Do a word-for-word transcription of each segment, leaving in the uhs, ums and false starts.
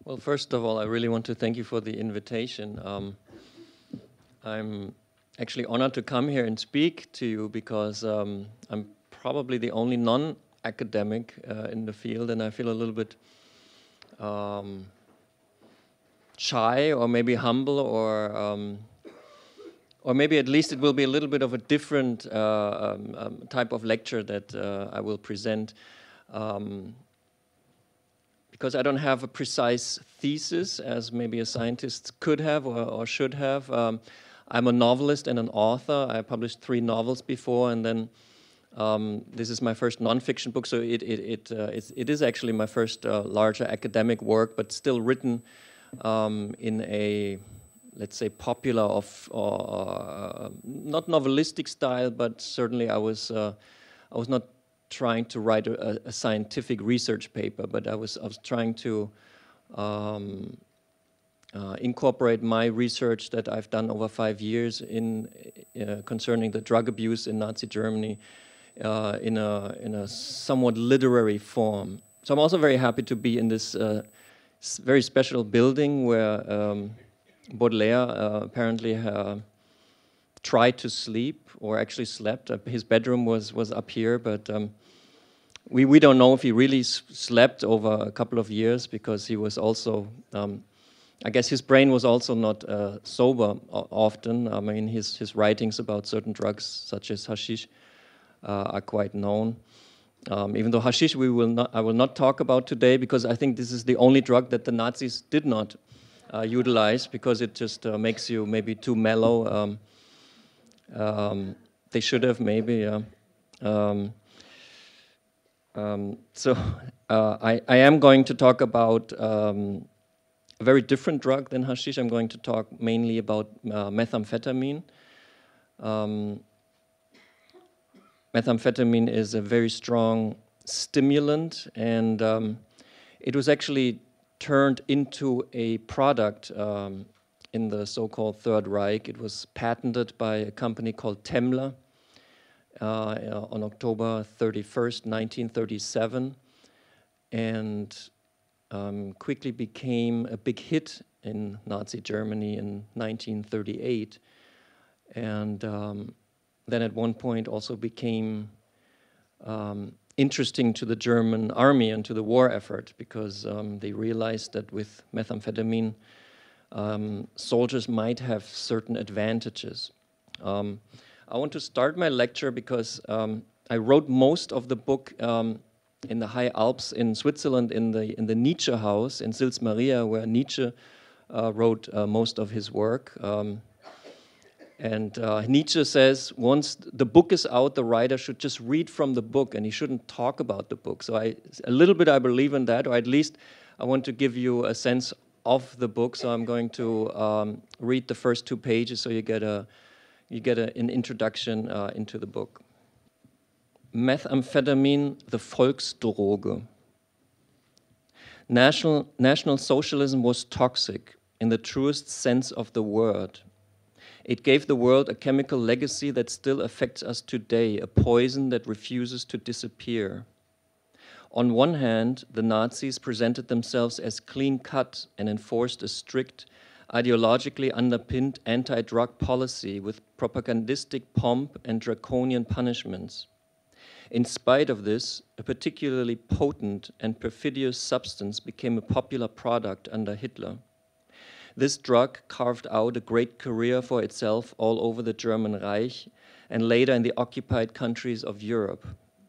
Well, first of all, I really want to thank you for the invitation. Um, I'm actually honored to come here and speak to you because um, I'm probably the only non-academic uh, in the field, and I feel a little bit um, shy or maybe humble, or um, or maybe at least it will be a little bit of a different uh, um, um, type of lecture that uh, I will present. Um, because I don't have a precise thesis, as maybe a scientist could have or, or should have. Um, I'm a novelist and an author. I published three novels before, and then um, this is my first nonfiction book, so it, it, it, uh, it's, it is actually my first uh, larger academic work, but still written um, in a, let's say, popular, of, or, uh, not novelistic style, but certainly I was, uh, I was not trying to write a, a scientific research paper, but I was I was trying to um, uh, incorporate my research that I've done over five years in uh, concerning the drug abuse in Nazi Germany uh, in a in a somewhat literary form. So I'm also very happy to be in this uh, very special building where um, Baudelaire uh, apparently uh, tried to sleep, or actually slept. Uh, his bedroom was was up here, but um, we we don't know if he really s slept over a couple of years, because he was also, um, I guess, his brain was also not uh, sober often. I mean, his his writings about certain drugs, such as hashish, uh, are quite known. Um, even though hashish we will not, I will not talk about today, because I think this is the only drug that the Nazis did not uh, utilize, because it just uh, makes you maybe too mellow. Um, Um, they should have, maybe, yeah. Um, um, so uh, I, I am going to talk about um, a very different drug than hashish. I'm going to talk mainly about uh, methamphetamine. Um, methamphetamine is a very strong stimulant, and um, it was actually turned into a product um, in the so-called Third Reich. It was patented by a company called Temmler uh, on October thirty-first, nineteen thirty-seven, and um, quickly became a big hit in Nazi Germany in nineteen thirty-eight, and um, then at one point also became um, interesting to the German army and to the war effort, because um, they realized that with methamphetamine Um, soldiers might have certain advantages. Um, I want to start my lecture because um, I wrote most of the book um, in the high Alps in Switzerland, in the in the Nietzsche house in Sils Maria, where Nietzsche uh, wrote uh, most of his work. Um, and uh, Nietzsche says once the book is out, the writer should just read from the book, and he shouldn't talk about the book. So I, a little bit I believe in that, or at least I want to give you a sense of the book. So I'm going to um, read the first two pages, so you get a you get a, an introduction uh, into the book. Methamphetamine, the Volksdroge. National National Socialism was toxic in the truest sense of the word. It gave the world a chemical legacy that still affects us today, a poison that refuses to disappear. On one hand, the Nazis presented themselves as clean-cut and enforced a strict, ideologically underpinned anti-drug policy with propagandistic pomp and draconian punishments. In spite of this, a particularly potent and perfidious substance became a popular product under Hitler. This drug carved out a great career for itself all over the German Reich and later in the occupied countries of Europe.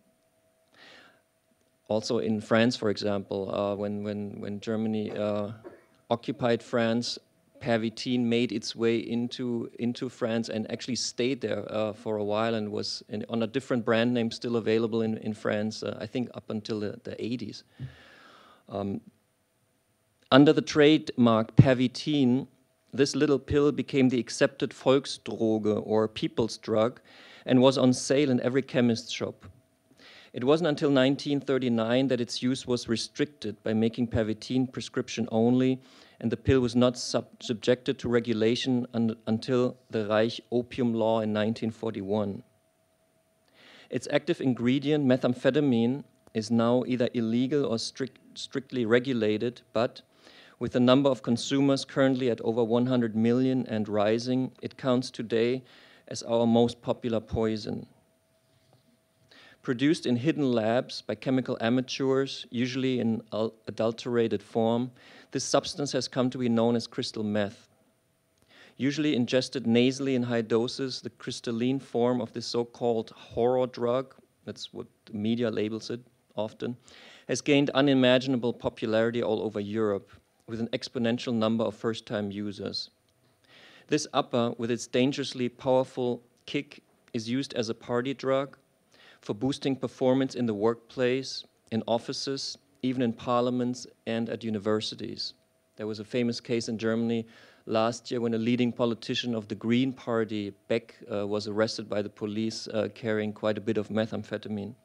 Also in France, for example, uh, when, when, when Germany uh, occupied France, Pervitin made its way into, into France and actually stayed there uh, for a while, and was in, on a different brand name, still available in, in France, uh, I think up until the, the eighties. Um, under the trademark Pervitin, this little pill became the accepted Volksdroge, or people's drug, and was on sale in every chemist's shop. It wasn't until nineteen thirty-nine that its use was restricted by making Pervitin prescription only, and the pill was not sub subjected to regulation un until the Reich Opium Law in nineteen forty-one. Its active ingredient, methamphetamine, is now either illegal or strict, strictly regulated, but With the number of consumers currently at over one hundred million and rising, it counts today as our most popular poison. Produced in hidden labs by chemical amateurs, usually in adulterated form, this substance has come to be known as crystal meth. Usually ingested nasally in high doses, the crystalline form of this so-called horror drug, that's what the media labels it often, has gained unimaginable popularity all over Europe, with an exponential number of first-time users. This upper, with its dangerously powerful kick, is used as a party drug for boosting performance in the workplace, in offices, even in parliaments and at universities. There was a famous case in Germany last year when a leading politician of the Green Party, Beck, uh, was arrested by the police uh, carrying quite a bit of methamphetamine.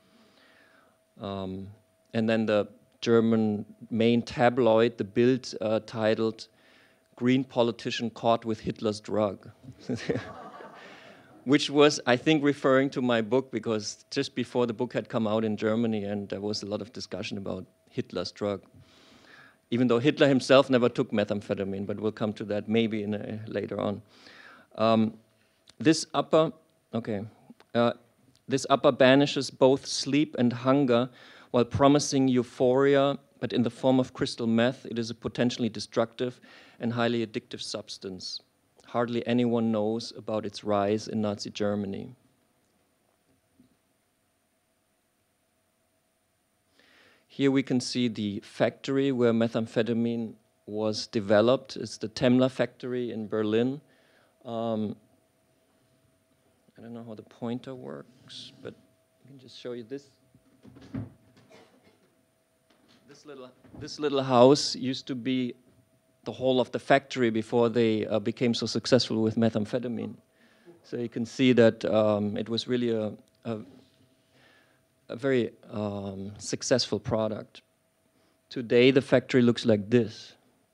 Um, and then the German main tabloid, the Bild, uh, titled, "Green Politician Caught with Hitler's Drug," which was, I think, referring to my book, because just before the book had come out in Germany and there was a lot of discussion about Hitler's drug. Even though Hitler himself never took methamphetamine, but we'll come to that maybe in a, later on. Um, this upper, okay, uh, this upper banishes both sleep and hunger while promising euphoria, but in the form of crystal meth. It is a potentially destructive and highly addictive substance. Hardly anyone knows about its rise in Nazi Germany. Here we can see the factory where methamphetamine was developed. It's the Temmler factory in Berlin. Um, I don't know how the pointer works, but I can just show you this. This little, this little house used to be the whole of the factory before they uh, became so successful with methamphetamine. So you can see that um, it was really a, a, a very um, successful product. Today the factory looks like this.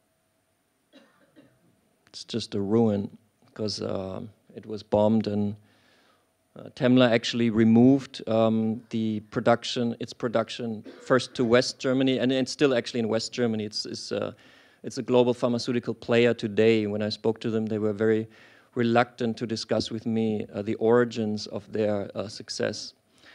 It's just a ruin because uh, it was bombed, and uh, Temmler actually removed um, the production, its production first to West Germany, and it's still actually in West Germany. It's, it's uh, It's a global pharmaceutical player today. When I spoke to them, they were very reluctant to discuss with me uh, the origins of their uh, success.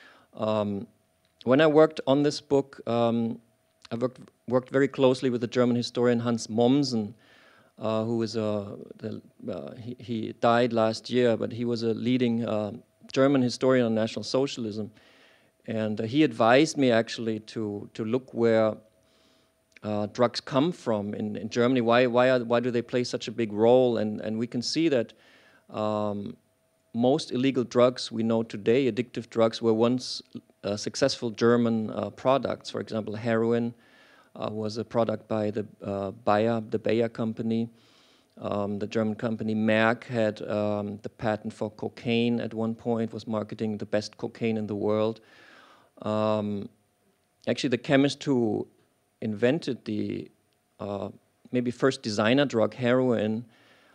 Um, when I worked on this book, um, I worked, worked very closely with the German historian Hans Mommsen, uh, who is a, the, uh, he, he died last year, but he was a leading uh, German historian on National Socialism. And uh, he advised me actually to, to look where Uh, drugs come from in, in Germany. Why why are, why do they play such a big role? And and we can see that um, most illegal drugs we know today, addictive drugs, were once uh, successful German uh, products. For example, heroin uh, was a product by the uh, Bayer, the Bayer company. Um, the German company Merck had um, the patent for cocaine at one point, was marketing the best cocaine in the world. Um, actually, the chemist who invented the uh, maybe first designer drug, heroin,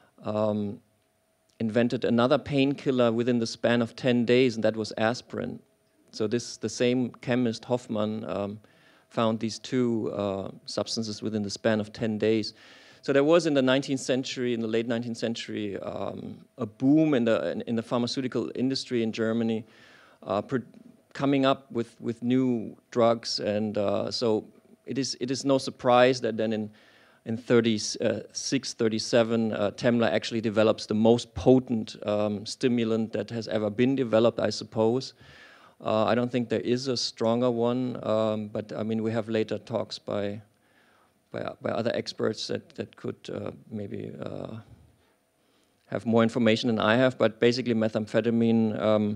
um, invented another painkiller within the span of ten days, and that was aspirin. So this, the same chemist, Hoffmann, um, found these two uh, substances within the span of ten days. So there was in the nineteenth century, in the late nineteenth century, um, a boom in the in, in the pharmaceutical industry in Germany, uh, coming up with, with new drugs, and uh, so It is, it is no surprise that then in, in thirty-six, thirty-seven, uh, Temmler actually develops the most potent um, stimulant that has ever been developed, I suppose. Uh, I don't think there is a stronger one, um, but I mean, we have later talks by, by, by other experts that, that could uh, maybe uh, have more information than I have, but basically methamphetamine um,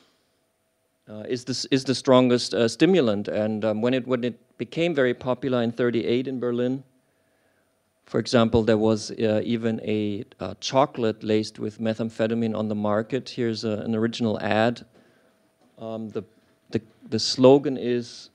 Uh, is, this, is the strongest uh, stimulant, and um, when it when it became very popular in thirty-eight in Berlin, for example, there was uh, even a uh, chocolate laced with methamphetamine on the market. Here's a, an original ad. Um, the, the the slogan is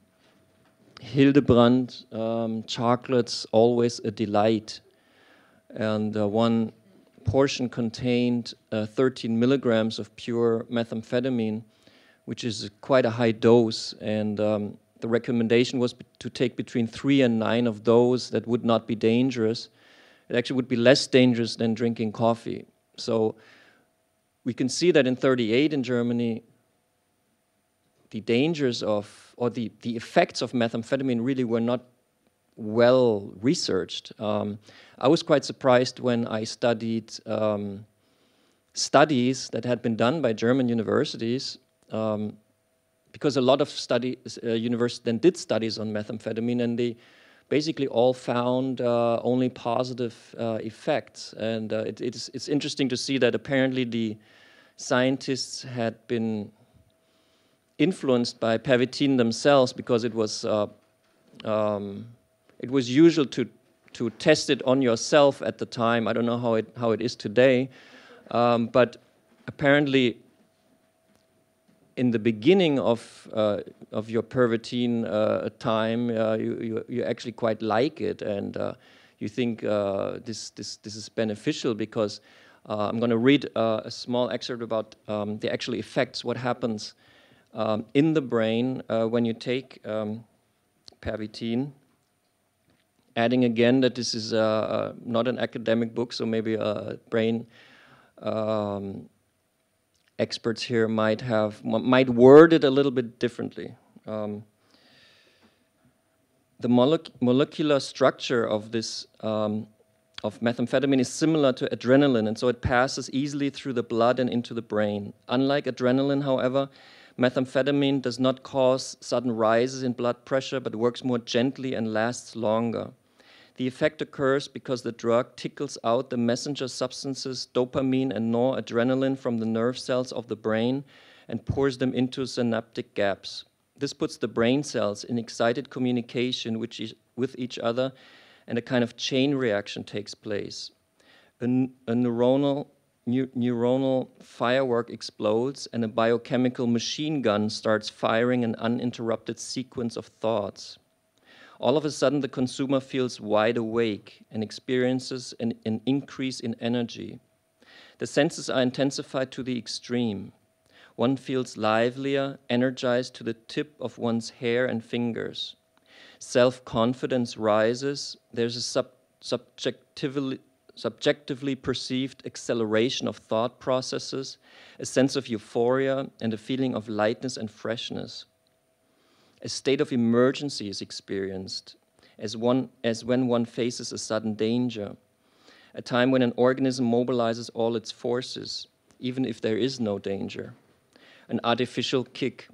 Hildebrand, um, chocolates always a delight, and uh, one portion contained uh, thirteen milligrams of pure methamphetamine, which is quite a high dose, and um, the recommendation was to take between three and nine of those that would not be dangerous. It actually would be less dangerous than drinking coffee. So we can see that in thirty-eight in Germany, the dangers of, or the, the effects of methamphetamine really were not well researched. Um, I was quite surprised when I studied um, studies that had been done by German universities, um, because a lot of study, uh, universities then did studies on methamphetamine, and they basically all found uh, only positive uh, effects. And uh, it, it's, it's interesting to see that apparently the scientists had been influenced by pervitin themselves, because it was uh, um, it was usual to to test it on yourself at the time. I don't know how it how it is today, um, but apparently in the beginning of uh, of your pervitin uh, time, uh, you, you you actually quite like it, and uh, you think uh, this this this is beneficial, because uh, I'm going to read uh, a small excerpt about um, the actual effects, what happens um, in the brain uh, when you take um, pervitin. Adding again that this is uh, uh, not an academic book, so maybe a brain um, experts here might have might word it a little bit differently. Um, the molec molecular structure of this um, of methamphetamine is similar to adrenaline, and so it passes easily through the blood and into the brain. Unlike adrenaline, however, methamphetamine does not cause sudden rises in blood pressure, but works more gently and lasts longer. The effect occurs because the drug tickles out the messenger substances dopamine and noradrenaline from the nerve cells of the brain and pours them into synaptic gaps. This puts the brain cells in excited communication with each, with each other, and a kind of chain reaction takes place. A, a neuronal, neu, neuronal firework explodes, and a biochemical machine gun starts firing an uninterrupted sequence of thoughts. All of a sudden, the consumer feels wide awake and experiences an, an increase in energy. The senses are intensified to the extreme. One feels livelier, energized to the tip of one's hair and fingers. Self-confidence rises. There's a sub subjectively, subjectively perceived acceleration of thought processes, a sense of euphoria, and a feeling of lightness and freshness. A state of emergency is experienced, as, one, as when one faces a sudden danger, a time when an organism mobilizes all its forces, even if there is no danger, an artificial kick.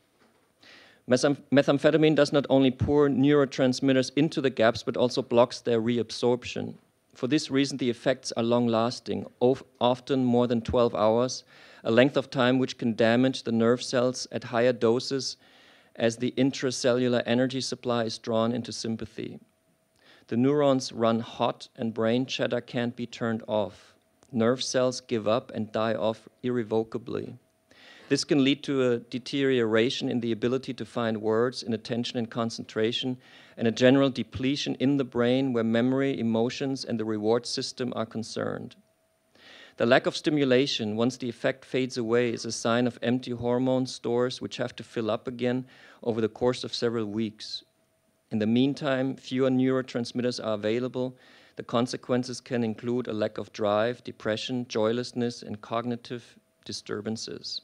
Methamphetamine does not only pour neurotransmitters into the gaps, but also blocks their reabsorption. For this reason, the effects are long-lasting, often more than twelve hours, a length of time which can damage the nerve cells at higher doses as the intracellular energy supply is drawn into sympathy. The neurons run hot and brain chatter can't be turned off. Nerve cells give up and die off irrevocably. This can lead to a deterioration in the ability to find words, in attention and concentration, and a general depletion in the brain where memory, emotions, and the reward system are concerned. The lack of stimulation, once the effect fades away, is a sign of empty hormone stores which have to fill up again over the course of several weeks. In the meantime, fewer neurotransmitters are available. The consequences can include a lack of drive, depression, joylessness, and cognitive disturbances.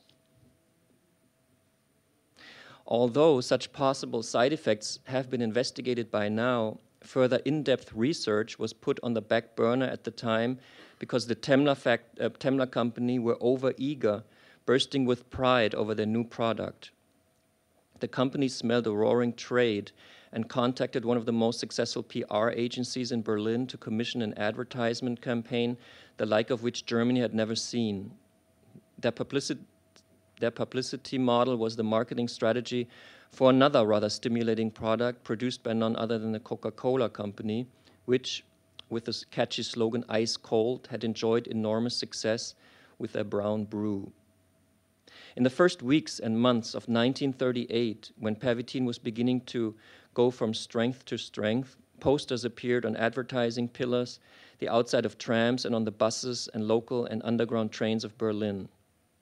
Although such possible side effects have been investigated by now, further in-depth research was put on the back burner at the time because the Temla, fact, uh, Temla company were over-eager, bursting with pride over their new product. The company smelled a roaring trade and contacted one of the most successful P R agencies in Berlin to commission an advertisement campaign, the like of which Germany had never seen. Their publicity, their publicity model was the marketing strategy for another rather stimulating product produced by none other than the Coca-Cola company, which, with the catchy slogan "Ice Cold," had enjoyed enormous success with their brown brew. In the first weeks and months of nineteen thirty-eight, when pervitin was beginning to go from strength to strength, posters appeared on advertising pillars, the outside of trams, and on the buses and local and underground trains of Berlin.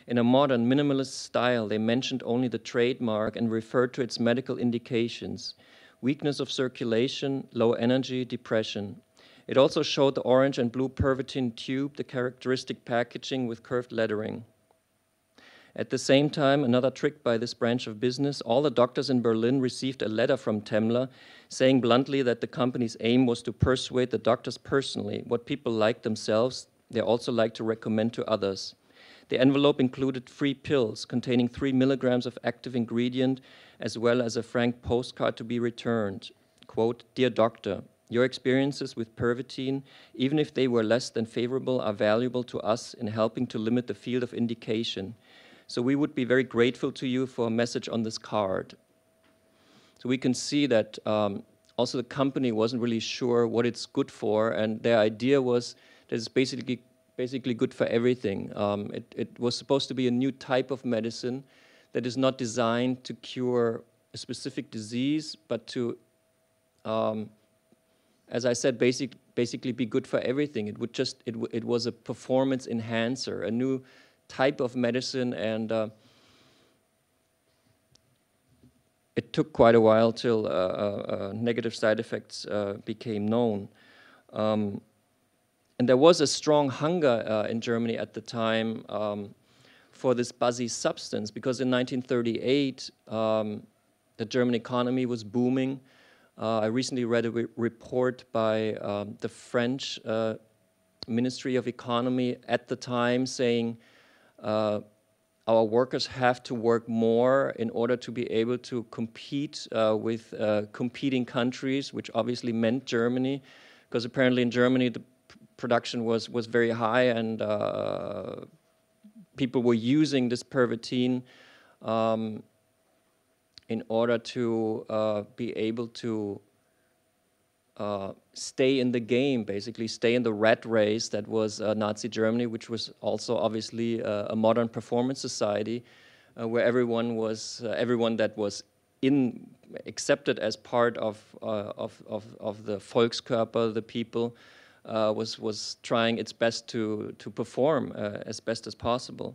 In a modern, minimalist style, they mentioned only the trademark and referred to its medical indications: weakness of circulation, low energy, depression. It also showed the orange and blue Pervitin tube, the characteristic packaging with curved lettering. At the same time, another trick by this branch of business, all the doctors in Berlin received a letter from Temmler saying bluntly that the company's aim was to persuade the doctors personally. What people like themselves, they also like to recommend to others. The envelope included free pills containing three milligrams of active ingredient, as well as a frank postcard to be returned. Quote, "Dear doctor, your experiences with Pervitin, even if they were less than favorable, are valuable to us in helping to limit the field of indication. So we would be very grateful to you for a message on this card." So we can see that um, also the company wasn't really sure what it's good for, and their idea was that it's basically basically good for everything. Um, it, it was supposed to be a new type of medicine that is not designed to cure a specific disease, but to, um, as I said, basic, basically be good for everything. It would just it, w it was a performance enhancer, a new type of medicine, and uh, it took quite a while till uh, uh, uh, negative side effects uh, became known. Um, and there was a strong hunger uh, in Germany at the time um, for this buzzy substance, because in nineteen thirty-eight, um, the German economy was booming. Uh, I recently read a re report by um, the French uh, Ministry of Economy at the time saying, Uh, our workers have to work more in order to be able to compete uh, with uh, competing countries, which obviously meant Germany, because apparently in Germany the production was, was very high, and uh, people were using this Pervitin um, in order to uh, be able to Uh, stay in the game, basically stay in the rat race that was uh, Nazi Germany, which was also obviously uh, a modern performance society, uh, where everyone was uh, everyone that was in accepted as part of uh, of, of of the Volkskörper, the people, uh, was was trying its best to to perform uh, as best as possible.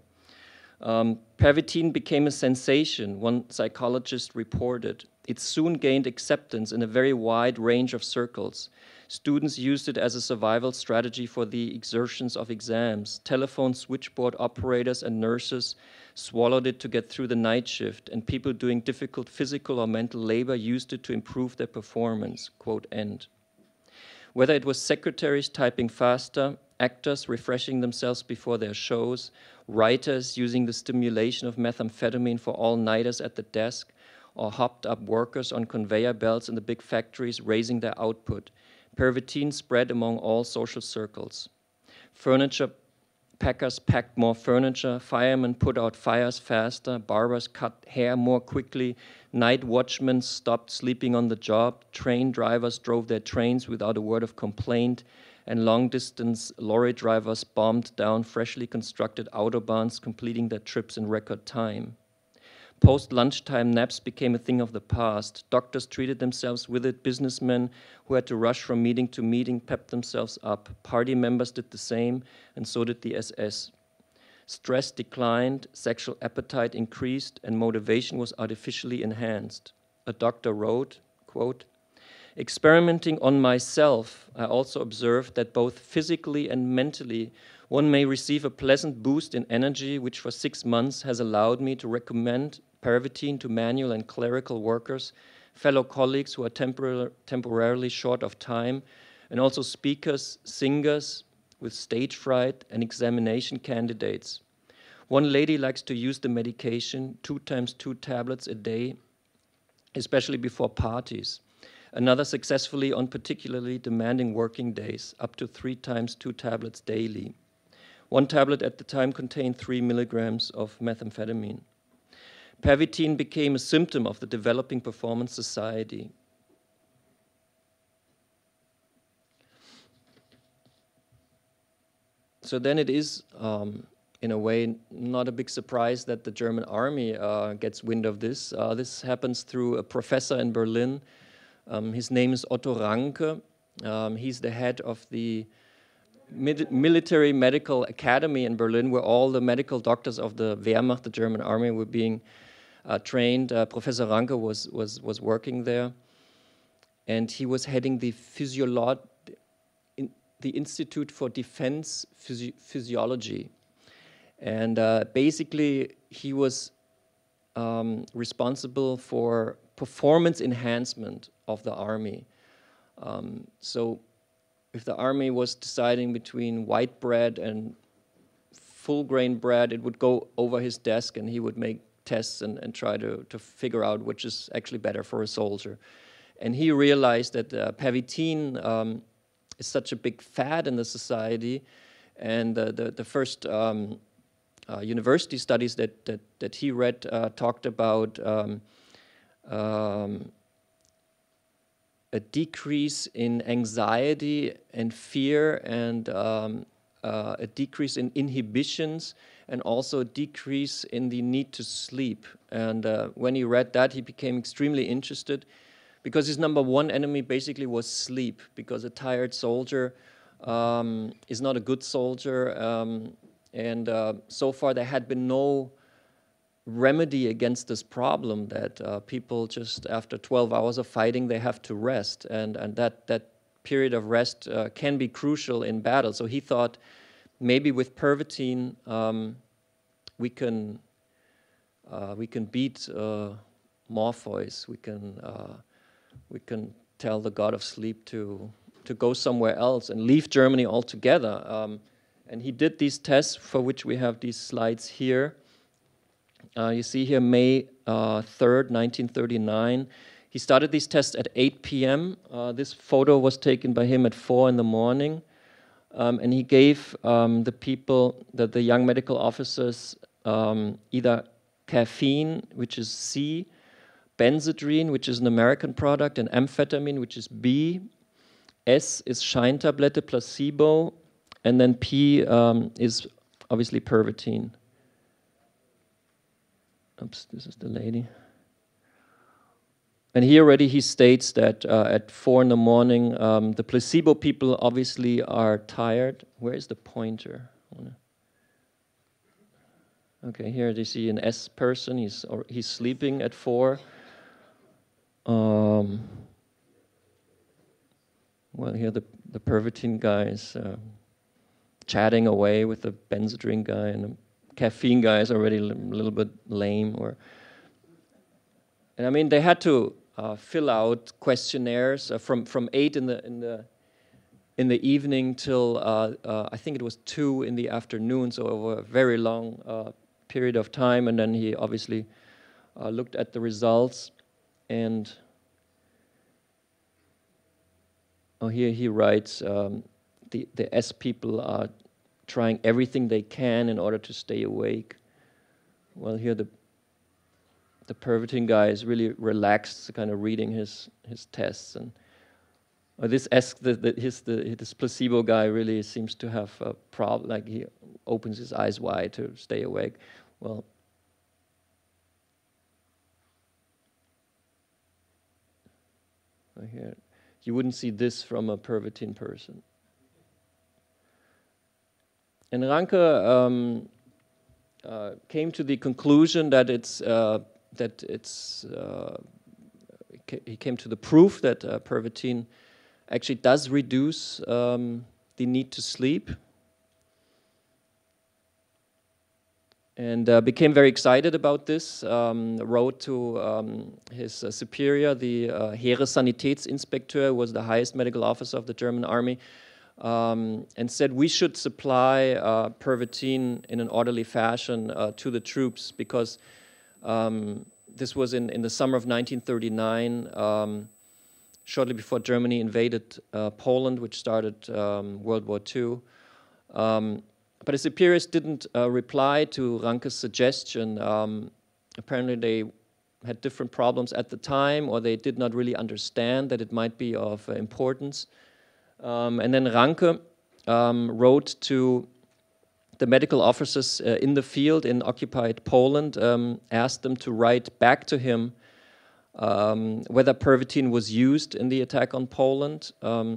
Um, Pervitin became a sensation, one psychologist reported. It soon gained acceptance in a very wide range of circles. Students used it as a survival strategy for the exertions of exams. Telephone switchboard operators and nurses swallowed it to get through the night shift, and people doing difficult physical or mental labor used it to improve their performance, quote end. Whether it was secretaries typing faster, actors refreshing themselves before their shows, writers using the stimulation of methamphetamine for all-nighters at the desk, or hopped-up workers on conveyor belts in the big factories raising their output, Pervitin spread among all social circles. Furniture packers packed more furniture, firemen put out fires faster, barbers cut hair more quickly, night watchmen stopped sleeping on the job, train drivers drove their trains without a word of complaint, and long-distance lorry drivers bombed down freshly constructed autobahns, completing their trips in record time. Post-lunchtime naps became a thing of the past. Doctors treated themselves with it. Businessmen who had to rush from meeting to meeting pepped themselves up. Party members did the same, and so did the S S. Stress declined, sexual appetite increased, and motivation was artificially enhanced. A doctor wrote, quote, "Experimenting on myself, I also observed that both physically and mentally one may receive a pleasant boost in energy, which for six months has allowed me to recommend Pervitin to manual and clerical workers, fellow colleagues who are tempor temporarily short of time, and also speakers, singers with stage fright, and examination candidates. One lady likes to use the medication two times two tablets a day, especially before parties. Another successfully on particularly demanding working days, up to three times two tablets daily. One tablet at the time contained three milligrams of methamphetamine. Pervitin became a symptom of the developing performance society. So then it is, um, in a way, not a big surprise that the German army uh, gets wind of this. Uh, this happens through a professor in Berlin. Um, his name is Otto Ranke. Um, he's the head of the mid military medical academy in Berlin, where all the medical doctors of the Wehrmacht, the German army, were being uh, trained. Uh, Professor Ranke was, was, was working there, and he was heading the physiolo in the Institute for Defense Physi Physiology. And uh, basically, he was um, responsible for performance enhancement of the army. Um, so if the army was deciding between white bread and full grain bread, it would go over his desk and he would make tests and, and try to, to figure out which is actually better for a soldier. And he realized that uh, pervitin um, is such a big fad in the society, and uh, the, the first um, uh, university studies that, that, that he read uh, talked about um, um, a decrease in anxiety and fear, and um, uh, a decrease in inhibitions, and also a decrease in the need to sleep. And uh, when he read that, he became extremely interested, because his number one enemy basically was sleep, because a tired soldier um, is not a good soldier. Um, and uh, so far there had been no remedy against this problem that uh, people just after twelve hours of fighting, they have to rest, and, and that, that period of rest uh, can be crucial in battle. So he thought maybe with pervitin um, we can uh, we can beat uh, Morpheus, we can uh, we can tell the god of sleep to to go somewhere else and leave Germany altogether. Um, and he did these tests, for which we have these slides here. Uh, you see here May uh, third, nineteen thirty-nine. He started these tests at eight p m Uh, this photo was taken by him at four in the morning. Um, and he gave um, the people, the, the young medical officers, um, either caffeine, which is C, Benzedrine, which is an American product, and amphetamine, which is B. S is Scheintablette, placebo, and then P um, is obviously pervitin. Oops, this is the lady. And here already he states that uh, at four in the morning, um, the placebo people obviously are tired. Where is the pointer? Okay, here you see an S person. He's or he's sleeping at four. Um, well, here the the pervitin guy is uh, chatting away with the Benzedrine guy, and the caffeine guy is already a little bit lame. Or, and I mean, they had to uh, fill out questionnaires uh, from from eight in the in the in the evening till uh, uh, I think it was two in the afternoon. So over a very long uh, period of time, and then he obviously uh, looked at the results, and oh, here he writes um, the the S people are trying everything they can in order to stay awake. Well, here the the pervitin guy is really relaxed, kind of reading his his tests, and uh, this S, the, the, his the this placebo guy really seems to have a problem. Like he opens his eyes wide to stay awake. Well, here you wouldn't see this from a pervitin person. And Ranke um, uh, came to the conclusion that it's uh, that it's uh, he came to the proof that uh, pervitin actually does reduce um, the need to sleep, and uh, became very excited about this. Um, wrote to um, his uh, superior, the uh, Heeressanitätsinspekteur, was the highest medical officer of the German army. Um, and said we should supply uh, pervitin in an orderly fashion uh, to the troops, because um, this was in, in the summer of nineteen thirty-nine, um, shortly before Germany invaded uh, Poland, which started um, World War Two. Um, but his superiors didn't uh, reply to Ranke's suggestion. Um, apparently they had different problems at the time, or they did not really understand that it might be of uh, importance. Um, and then Ranke um, wrote to the medical officers uh, in the field in occupied Poland, um, asked them to write back to him um, whether pervitin was used in the attack on Poland, um,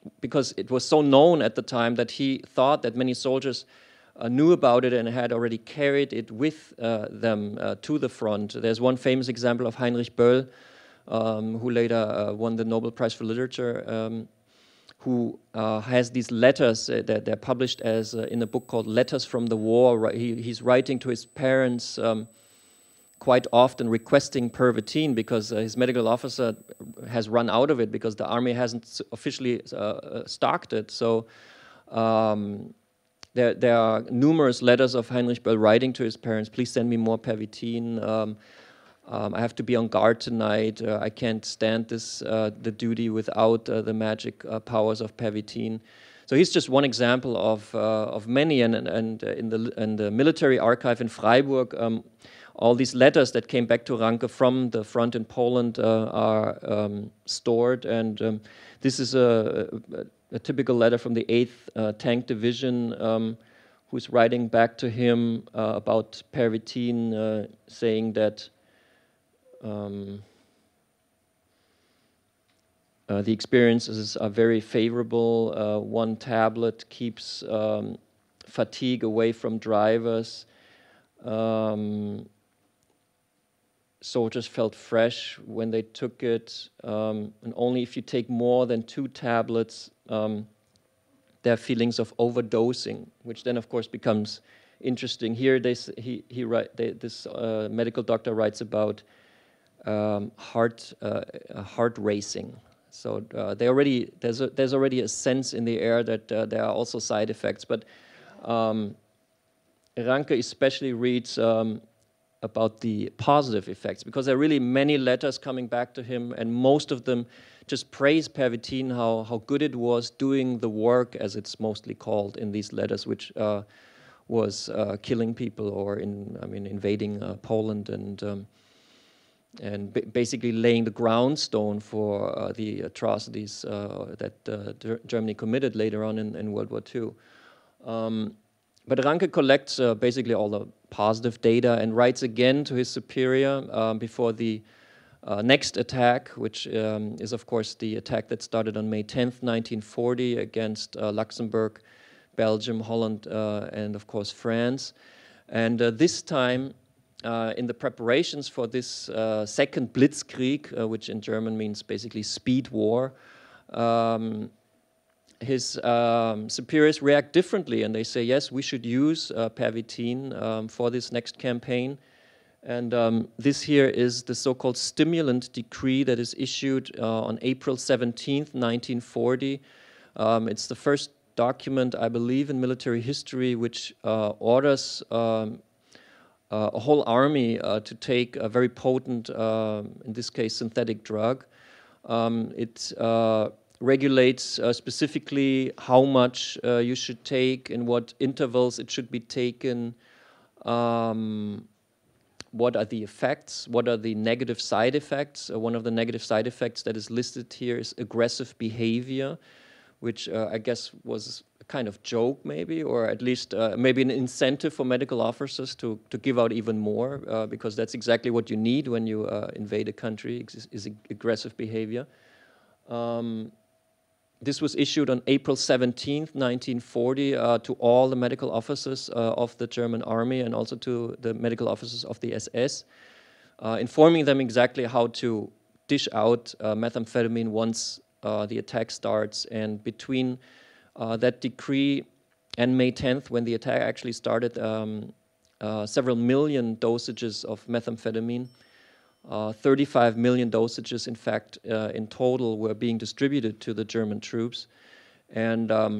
because it was so known at the time that he thought that many soldiers uh, knew about it and had already carried it with uh, them uh, to the front. There's one famous example of Heinrich Böll, um, who later uh, won the Nobel Prize for Literature, um, who uh, has these letters uh, that they're published as uh, in a book called Letters from the War. He, he's writing to his parents um, quite often requesting Pervitin because uh, his medical officer has run out of it because the army hasn't officially uh, stocked it. So um, there, there are numerous letters of Heinrich Böll writing to his parents, please send me more Pervitin. Um, um, I have to be on guard tonight. Uh, I can't stand this, uh, the duty without uh, the magic uh, powers of Pervitin. So he's just one example of, uh, of many, and, and uh, in, the, in the military archive in Freiburg, um, all these letters that came back to Ranke from the front in Poland uh, are um, stored, and um, this is a, a, a typical letter from the eighth uh, Tank Division, um, who's writing back to him uh, about Pervitin, uh, saying that um, uh, the experiences are very favorable. Uh, one tablet keeps um, fatigue away from drivers. Um, Soldiers felt fresh when they took it, um, and only if you take more than two tablets, um, there are feelings of overdosing, which then, of course, becomes interesting. Here, they, he, he write, they, this uh, medical doctor writes about um, heart, uh, heart racing. So uh, they already there's a, there's already a sense in the air that uh, there are also side effects. But um, Ranke especially reads Um, about the positive effects, because there are really many letters coming back to him, and most of them just praise Pervitin, how, how good it was doing the work, as it's mostly called in these letters, which uh, was uh, killing people or in, I mean, invading uh, Poland and um, and b basically laying the groundstone for uh, the atrocities uh, that uh, Germany committed later on in, in World War Two. Um, But Ranke collects uh, basically all the positive data and writes again to his superior um, before the uh, next attack, which um, is, of course, the attack that started on May tenth, nineteen forty against uh, Luxembourg, Belgium, Holland, uh, and, of course, France. And uh, this time, uh, in the preparations for this uh, second Blitzkrieg, uh, which in German means basically speed war, um, his um, superiors react differently, and they say, yes, we should use uh, Pervitin um, for this next campaign. And um, this here is the so-called stimulant decree that is issued uh, on April seventeenth, nineteen forty. Um, it's the first document, I believe, in military history which uh, orders um, uh, a whole army uh, to take a very potent, uh, in this case, synthetic drug. Um, it uh, regulates uh, specifically how much uh, you should take, in what intervals it should be taken, um, what are the effects, what are the negative side effects. Uh, one of the negative side effects that is listed here is aggressive behavior, which uh, I guess was a kind of joke maybe, or at least uh, maybe an incentive for medical officers to, to give out even more, uh, because that's exactly what you need when you uh, invade a country, is, is aggressive behavior. Um, This was issued on April seventeenth, nineteen forty, uh, to all the medical officers uh, of the German army and also to the medical officers of the S S, uh, informing them exactly how to dish out uh, methamphetamine once uh, the attack starts. And between uh, that decree and May tenth, when the attack actually started, um, uh, several million dosages of methamphetamine, Uh, thirty-five million dosages, in fact, uh, in total, were being distributed to the German troops. And um,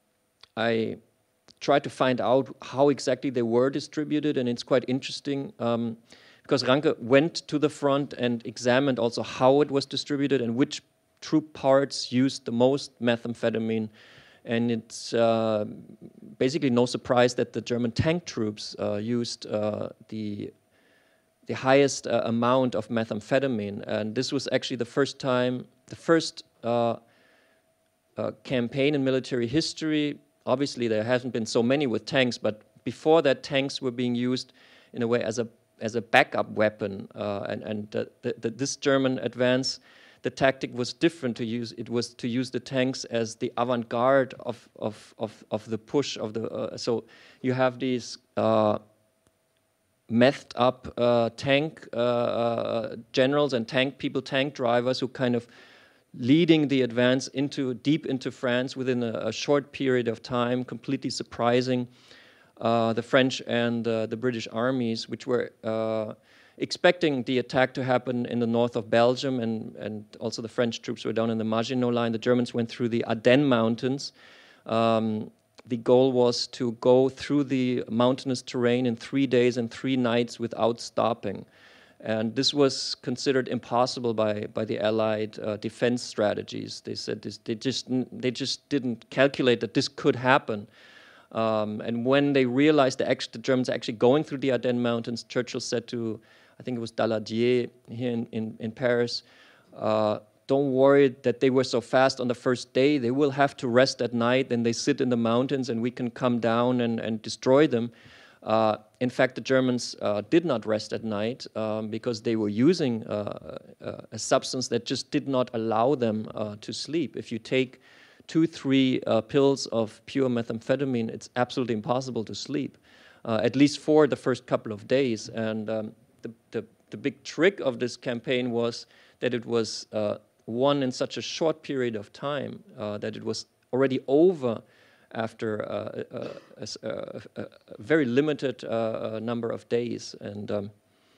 I tried to find out how exactly they were distributed, and it's quite interesting um, because Ranke went to the front and examined also how it was distributed and which troop parts used the most methamphetamine. And it's uh, basically no surprise that the German tank troops uh, used uh, the the highest uh, amount of methamphetamine. And this was actually the first time, the first uh, uh, campaign in military history. Obviously, there hasn't been so many with tanks, but before that, tanks were being used in a way as a as a backup weapon. Uh, and and the, the, the, this German advance the tactic was different. To use it was to use the tanks as the avant-garde of of of of the push of the. Uh, so you have these uh, methed up uh, tank uh, uh, generals and tank people, tank drivers who kind of leading the advance into deep into France within a, a short period of time, completely surprising uh, the French and uh, the British armies, which were uh, expecting the attack to happen in the north of Belgium, and, and also the French troops were down in the Maginot Line. The Germans went through the Ardennes Mountains. Um, the goal was to go through the mountainous terrain in three days and three nights without stopping. And this was considered impossible by, by the Allied uh, defense strategies. They said this, they just they just didn't calculate that this could happen. Um, and when they realized the, act- the Germans are actually going through the Ardennes Mountains, Churchill said to, I think it was Daladier here in, in, in Paris, uh, don't worry that they were so fast on the first day. They will have to rest at night, and they sit in the mountains, and we can come down and, and destroy them. Uh, in fact, the Germans uh, did not rest at night um, because they were using uh, uh, a substance that just did not allow them uh, to sleep. If you take two, three uh, pills of pure methamphetamine, it's absolutely impossible to sleep, uh, at least for the first couple of days. And um, the, the, the big trick of this campaign was that it was uh, won in such a short period of time, uh, that it was already over after uh, a, a, a, a very limited uh, number of days. And um,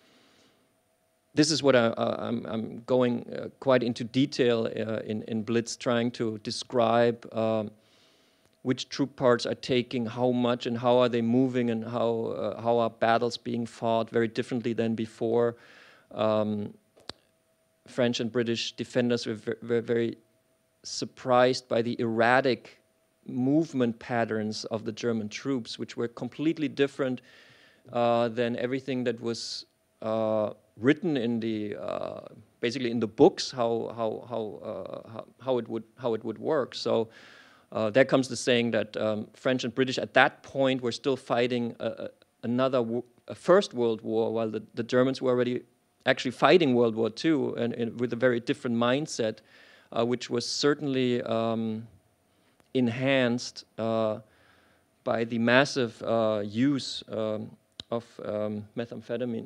this is what I, uh, I'm, I'm going uh, quite into detail uh, in, in Blitz, trying to describe um, which troop parts are taking how much and how are they moving, and how, uh, how are battles being fought very differently than before. Um, French and British defenders were, ver were very surprised by the erratic movement patterns of the German troops, which were completely different uh, than everything that was uh, written in the uh, basically in the books, how how how, uh, how how it would how it would work. So uh, there comes the saying that um, French and British at that point were still fighting a, a, another w a first World War, while the, the Germans were already actually fighting World War Two, and, and with a very different mindset, uh, which was certainly um, enhanced uh, by the massive uh, use um, of um, methamphetamine.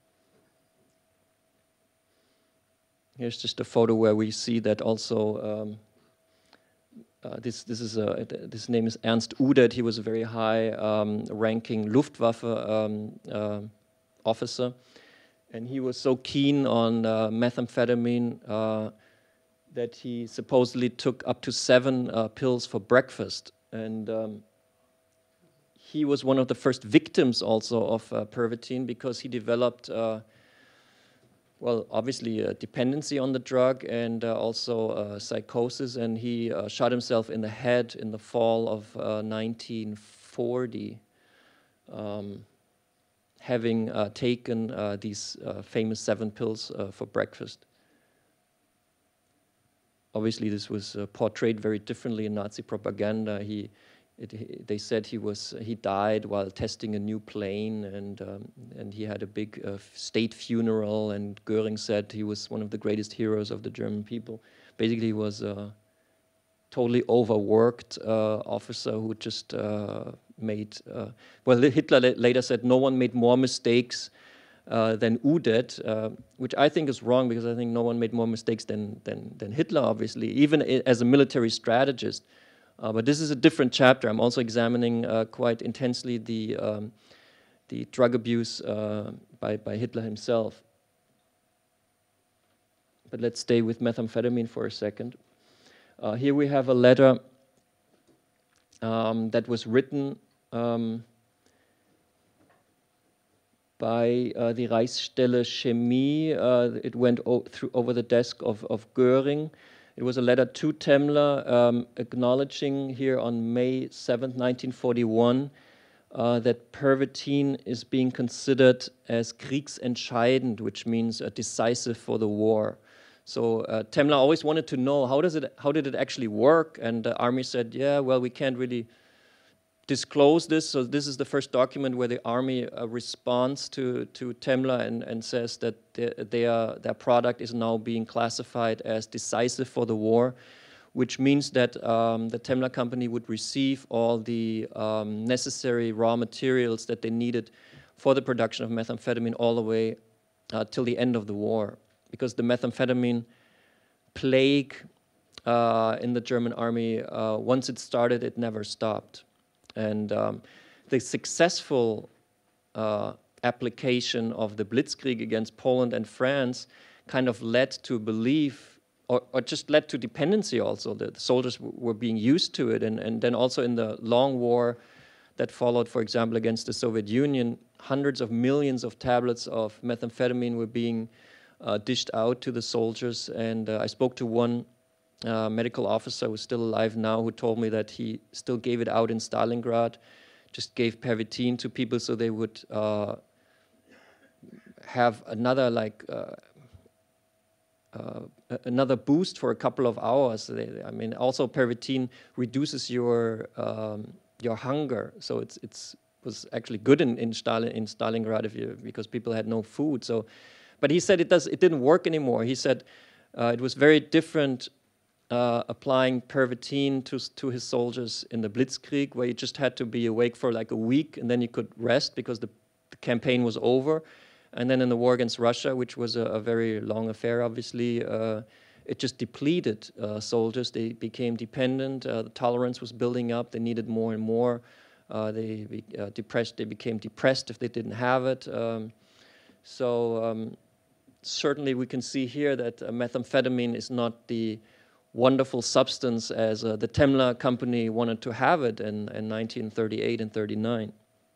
Here's just a photo where we see that also. Um, uh, this this is a, this name is Ernst Udet. He was a very high-ranking um, Luftwaffe um, uh, officer, and he was so keen on uh, methamphetamine Uh, that he supposedly took up to seven uh, pills for breakfast. And um, he was one of the first victims also of uh, Pervitin, because he developed, uh, well, obviously a dependency on the drug, and uh, also uh, psychosis, and he uh, shot himself in the head in the fall of uh, nineteen forty, um, having uh, taken uh, these uh, famous seven pills uh, for breakfast. Obviously, this was uh, portrayed very differently in Nazi propaganda. He, it, he, they said he was he died while testing a new plane, and um, and he had a big uh, state funeral. And Goering said he was one of the greatest heroes of the German people. Basically, he was a totally overworked uh, officer who just uh, made. Uh, well, Hitler later said no one made more mistakes Uh, than Udet, uh, which I think is wrong, because I think no one made more mistakes than than, than Hitler, obviously, even I as a military strategist. Uh, but this is a different chapter. I'm also examining uh, quite intensely the um, the drug abuse uh, by by Hitler himself. But let's stay with methamphetamine for a second. Uh, here we have a letter um, that was written Um, by uh, the Reichsstelle Chemie. Uh, it went o through over the desk of, of Goering. It was a letter to Temmler um, acknowledging here on May seventh, nineteen forty-one, uh, that Pervitin is being considered as kriegsentscheidend, which means uh, decisive for the war. So uh, Temmler always wanted to know, how does it, how did it actually work? And the army said, yeah, well, we can't really disclose this. So this is the first document where the army uh, responds to to Temla and, and says that their, their their product is now being classified as decisive for the war, which means that um, the Temla company would receive all the um, necessary raw materials that they needed for the production of methamphetamine all the way uh, till the end of the war, because the methamphetamine plague uh, in the German army, uh, once it started, it never stopped. And um, the successful uh, application of the Blitzkrieg against Poland and France kind of led to belief, or, or just led to dependency also. The, the soldiers w were being used to it. And, and then also in the long war that followed, for example, against the Soviet Union, hundreds of millions of tablets of methamphetamine were being uh, dished out to the soldiers. And uh, I spoke to one Uh, medical officer who's still alive now, who told me that he still gave it out in Stalingrad, just gave Pervitin to people so they would uh, have another like uh, uh, another boost for a couple of hours. They, I mean, also Pervitin reduces your um, your hunger, so it's it's was actually good in in, Stalin, in Stalingrad if you, because people had no food. So, but he said it does it didn't work anymore. He said uh, it was very different. Uh, applying Pervitin to to his soldiers in the Blitzkrieg, where you just had to be awake for like a week and then you could rest because the, the campaign was over. And then in the war against Russia, which was a, a very long affair, obviously, uh, it just depleted uh, soldiers. They became dependent. Uh, the tolerance was building up. They needed more and more. Uh, they be, uh, depressed. They became depressed if they didn't have it. Um, so um, certainly, we can see here that uh, methamphetamine is not the wonderful substance as uh, the Temla company wanted to have it in, in nineteen thirty-eight and thirty-nine.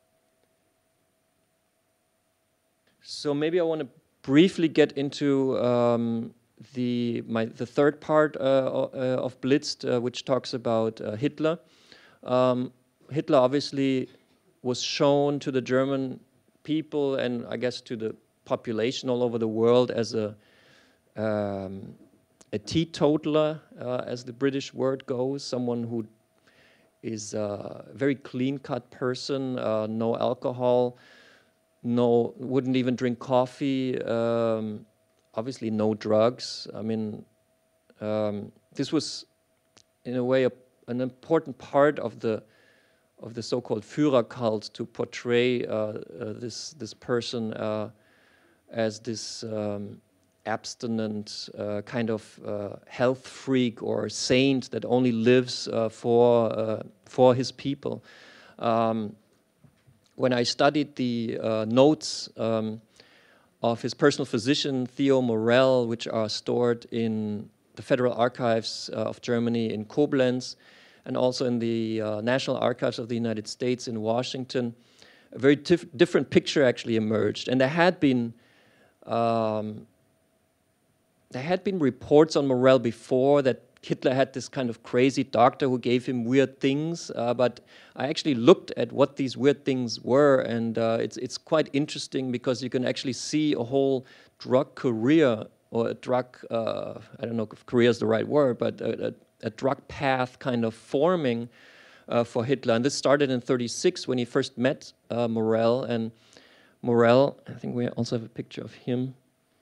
So maybe I want to briefly get into um, the my the third part uh, uh, of Blitz, uh, which talks about uh, Hitler. Um, Hitler obviously was shown to the German people and I guess to the population all over the world as a um, a teetotaler, uh, as the British word goes, someone who is a very clean-cut person, uh, no alcohol, no, wouldn't even drink coffee, um, obviously no drugs. I mean, um, this was, in a way, a, an important part of the of the so-called Führer cult to portray uh, uh, this this person uh, as this Um, abstinent uh, kind of uh, health freak or saint that only lives uh, for uh, for his people. Um, when I studied the uh, notes um, of his personal physician Theo Morell, which are stored in the Federal Archives uh, of Germany in Koblenz, and also in the uh, National Archives of the United States in Washington, a very dif different picture actually emerged. And there had been um, There had been reports on Morell before that Hitler had this kind of crazy doctor who gave him weird things, uh, but I actually looked at what these weird things were, and uh, it's it's quite interesting because you can actually see a whole drug career, or a drug, uh, I don't know if career is the right word, but a, a, a drug path kind of forming uh, for Hitler. And this started in thirty-six when he first met uh, Morell, and Morell, I think we also have a picture of him.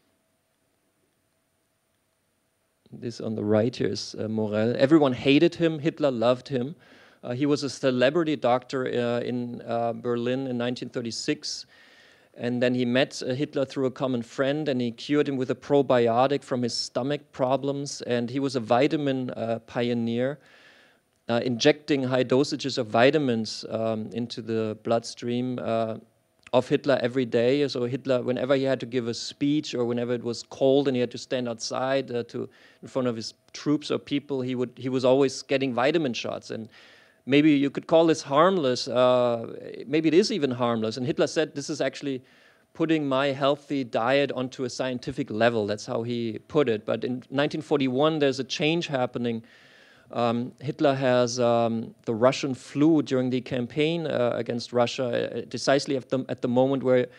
This on the right here is uh, Morell. Everyone hated him. Hitler loved him. Uh, he was a celebrity doctor uh, in uh, Berlin in nineteen thirty-six. And then he met uh, Hitler through a common friend, and he cured him with a probiotic from his stomach problems. And he was a vitamin uh, pioneer, uh, injecting high dosages of vitamins um, into the bloodstream uh, of Hitler every day. So Hitler, whenever he had to give a speech or whenever it was cold and he had to stand outside uh, to in front of his troops or people, he would he was always getting vitamin shots. And maybe you could call this harmless. Uh, maybe it is even harmless. And Hitler said, this is actually putting my healthy diet onto a scientific level. That's how he put it. But in nineteen forty-one, there's a change happening. Um, Hitler has um, the Russian flu during the campaign uh, against Russia, uh, precisely at the, at the moment where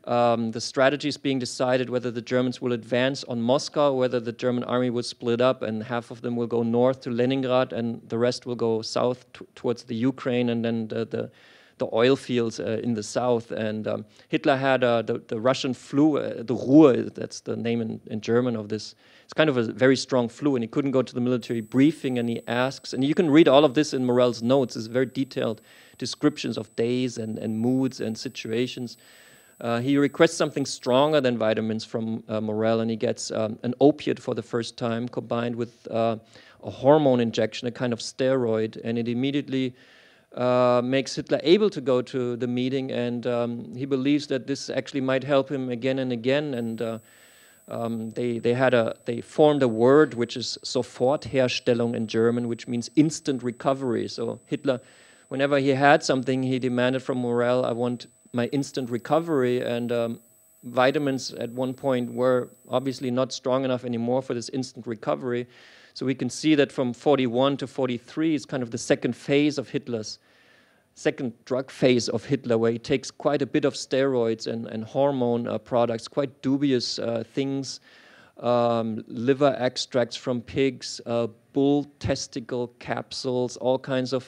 Um, the strategy is being decided whether the Germans will advance on Moscow, whether the German army will split up and half of them will go north to Leningrad and the rest will go south towards the Ukraine and then the, the, the oil fields uh, in the south. And um, Hitler had uh, the, the Russian flu, uh, the Ruhr, that's the name in, in German of this. It's kind of a very strong flu and he couldn't go to the military briefing and he asks, and you can read all of this in Morell's notes, it's very detailed descriptions of days and, and moods and situations. Uh, he requests something stronger than vitamins from uh, Morell, and he gets um, an opiate for the first time combined with uh, a hormone injection, a kind of steroid, and it immediately uh, makes Hitler able to go to the meeting, and um, he believes that this actually might help him again and again, and uh, um, they, they, had a, they formed a word which is Sofortherstellung in German, which means instant recovery. So Hitler, whenever he had something, he demanded from Morell, I want my instant recovery, and um, vitamins at one point were obviously not strong enough anymore for this instant recovery. So we can see that from forty-one to forty-three is kind of the second phase of Hitler's, second drug phase of Hitler, where he takes quite a bit of steroids and, and hormone uh, products, quite dubious uh, things, um, liver extracts from pigs, uh, bull testicle capsules, all kinds of,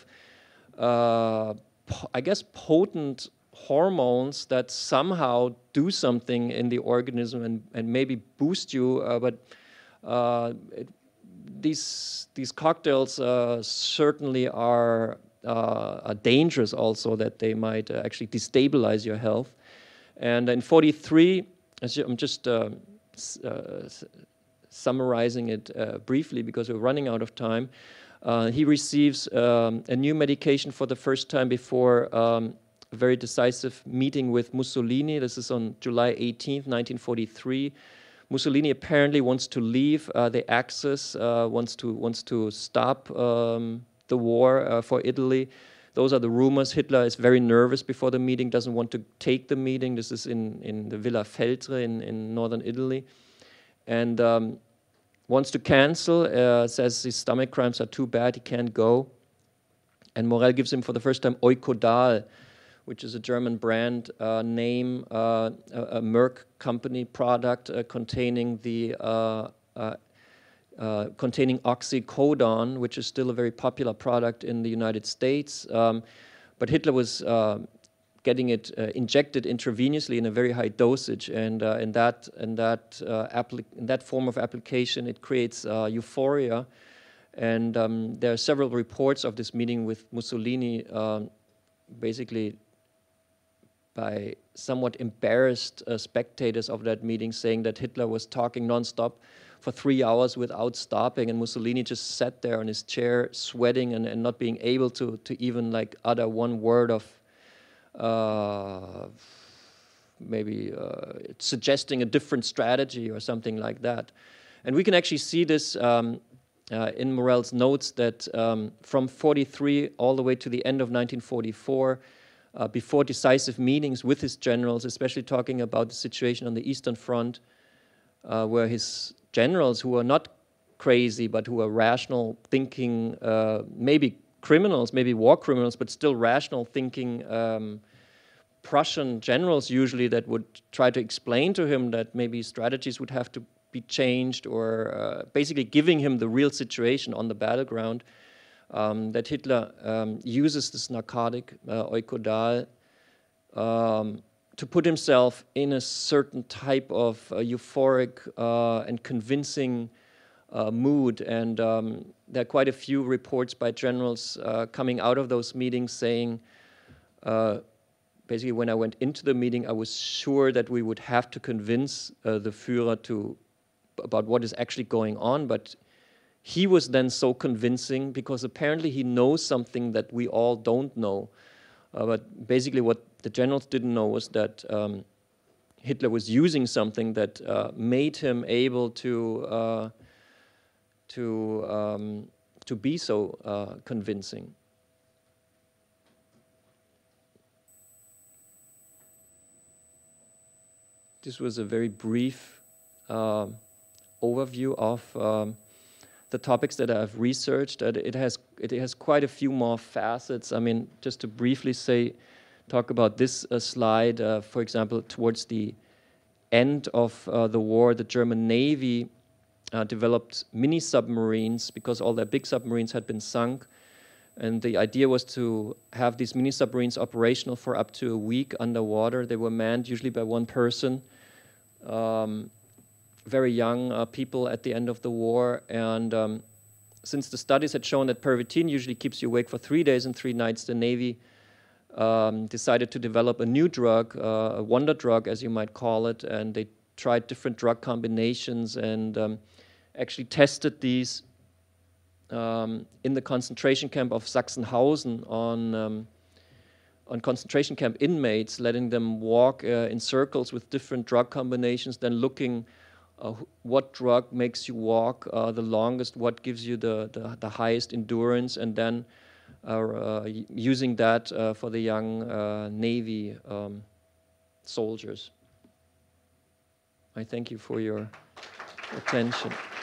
uh, I guess, potent hormones that somehow do something in the organism and, and maybe boost you, uh, but uh, it, these these cocktails uh, certainly are, uh, are dangerous also, that they might uh, actually destabilize your health. And in forty-three, I'm just uh, uh, summarizing it uh, briefly because we're running out of time, uh, he receives um, a new medication for the first time before um, a very decisive meeting with Mussolini. This is on July eighteenth, nineteen forty-three. Mussolini apparently wants to leave uh, the Axis, uh, wants to wants to stop um, the war uh, for Italy. Those are the rumors. Hitler is very nervous before the meeting, doesn't want to take the meeting. This is in, in the Villa Feltre in, in northern Italy. And um, wants to cancel, uh, says his stomach cramps are too bad, he can't go. And Morell gives him for the first time Eukodal, which is a German brand uh, name, uh, a, a Merck company product uh, containing the uh, uh, uh, containing oxycodone, which is still a very popular product in the United States. Um, but Hitler was uh, getting it uh, injected intravenously in a very high dosage, and uh, in that in that uh, in that form of application, it creates uh, euphoria. And um, there are several reports of this meeting with Mussolini, um, basically by somewhat embarrassed uh, spectators of that meeting, saying that Hitler was talking nonstop for three hours without stopping, and Mussolini just sat there on his chair, sweating and, and not being able to to even like utter one word of uh, maybe uh, suggesting a different strategy or something like that. And we can actually see this um, uh, in Morell's notes that um, from forty-three all the way to the end of nineteen forty-four. Uh, before decisive meetings with his generals, especially talking about the situation on the Eastern Front, uh, where his generals, who are not crazy, but who are rational thinking, uh, maybe criminals, maybe war criminals, but still rational thinking um, Prussian generals usually, that would try to explain to him that maybe strategies would have to be changed, or uh, basically giving him the real situation on the battleground. Um, that Hitler um, uses this narcotic, uh, Eukodal, um, to put himself in a certain type of uh, euphoric uh, and convincing uh, mood. And um, there are quite a few reports by generals uh, coming out of those meetings saying, uh, basically when I went into the meeting, I was sure that we would have to convince uh, the Führer to, about what is actually going on, but he was then so convincing because apparently he knows something that we all don't know. Uh, but basically what the generals didn't know was that um, Hitler was using something that uh, made him able to uh, to um, to be so uh, convincing. This was a very brief uh, overview of um, the topics that I've researched. Uh, it has it has quite a few more facets. I mean, just to briefly say, talk about this uh, slide. Uh, for example, towards the end of uh, the war, the German Navy uh, developed mini submarines because all their big submarines had been sunk. And the idea was to have these mini submarines operational for up to a week underwater. They were manned usually by one person, um, very young uh, people at the end of the war. And um, since the studies had shown that pervitin usually keeps you awake for three days and three nights, the Navy um, decided to develop a new drug, uh, a wonder drug, as you might call it. And they tried different drug combinations and um, actually tested these Um, in the concentration camp of Sachsenhausen on um, on concentration camp inmates, letting them walk uh, in circles with different drug combinations, then looking uh, what drug makes you walk uh, the longest, what gives you the, the, the highest endurance, and then uh, uh, using that uh, for the young uh, Navy um, soldiers. I thank you for your attention.